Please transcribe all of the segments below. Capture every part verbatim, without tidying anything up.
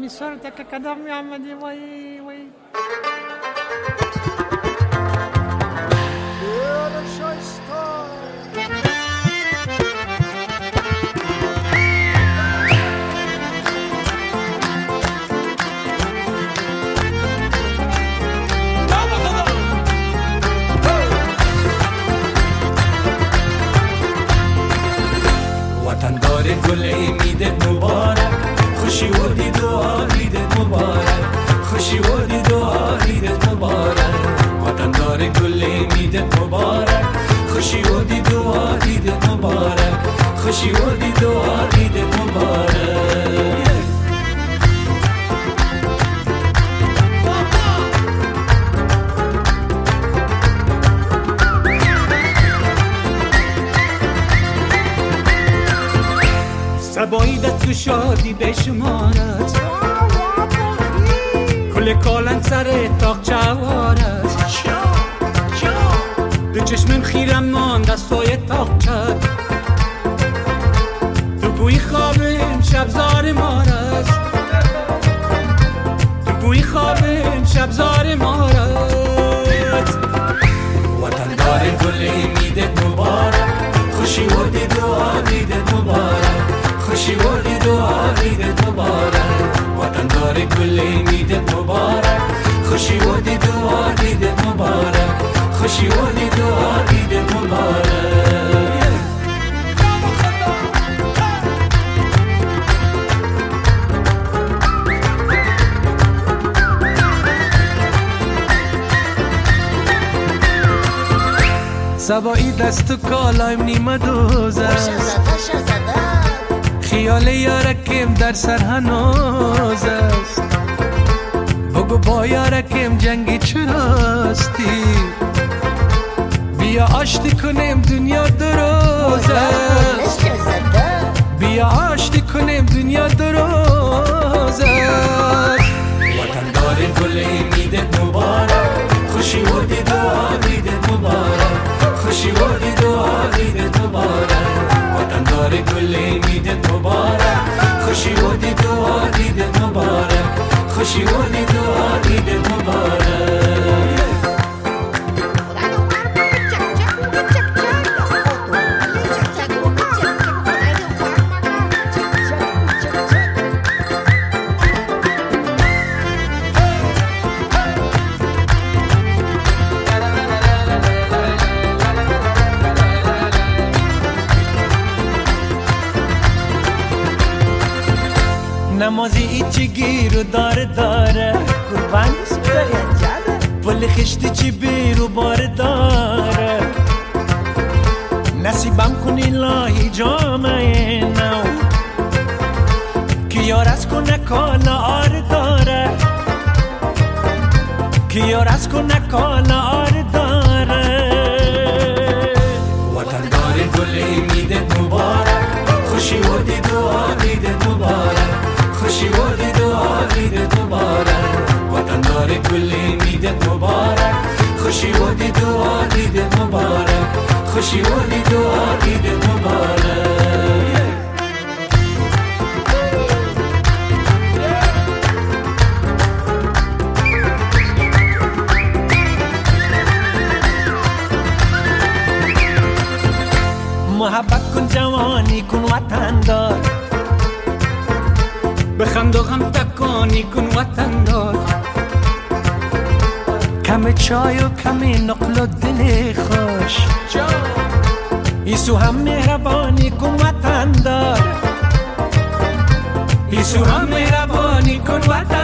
mi sorte che kadam Muhammadi wai wai وطندار گل عیدت مبارک خوشی و دید و عیدت مبارک خوشی و دید و عیدت مبارک وطندار گل عیدت مبارک خوشی و دید و عیدت مبارک خوشی و دید و عیدت مبارک سباییدت تو شادی بشمارد کل کالن سر تاق چوارد دو چشمم خیرم ماند از سایه تاق چد تو بوی خوابم شبزار مارد تو بوی خوابم شبزار مارد وطندار گل عیدت مبارک خوشی و دید و عیدت مبارک خوشی و دید و عیدت مبارک وطندار گل عیدت مبارک خوشی و دید و عیدت مبارک خوشی و دید و عیدت مبارک سبایی دست و کالایم نیمه دوز است خیال یارکم در سر هنوز است بگو با یارکم جنگی چراستی بیا آشتی کنیم دنیا دروز است بیا آشتی کنیم دنیا دروز است وطندار گل عیدت مبارک خوشی و دید و عیدت مبارک خوشی و دید و عیدت مبارک وطندار گل عیدت مبارک خوشی و دید و عیدت مبارک خوشی و دید و عیدت مبارک نمازی ایچی گیر و داره داره قربان سپرین جانه پل خشتی چی بیر و بار داره نصیبم کنی لاهی جامعه نو که یار از کنه کالا آر داره که یار از کنه کالا آر داره وطندار گل عیدت مبارک خوشی و دید و عیدت مبارک خوشی و دید و عیدت مبارک وطندار گل عیدت مبارک خوشی و دید و عیدت مبارک خوشی و دید و عیدت مبارک محبت کن جوانی کن وطندار بخند و غم تکانی کن وطندار کم چای و کم نقل و دل خوش ایسو هم مهربانی کن وطندار ایسو هم مهربانی کن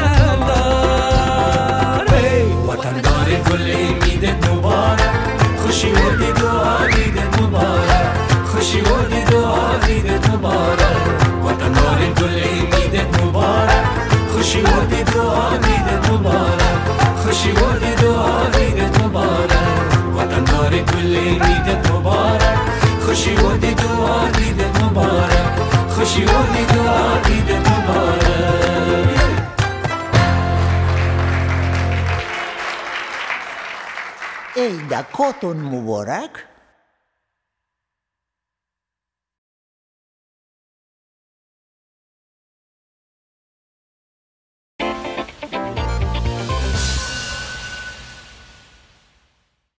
وطندار وطندار گل عیدت مبارک خوشی و دید و عیدت مبارک خوشی و دید و عیدت مبارک وطندار گل عیدت مبارک خوشی و دید و عیدت مبارک خوشی و دید و عیدت مبارک وطندار گل عیدت مبارک خوشی و دید و عیدت مبارک خوشی و دید و عیدت مبارک عیدکاتون مبارک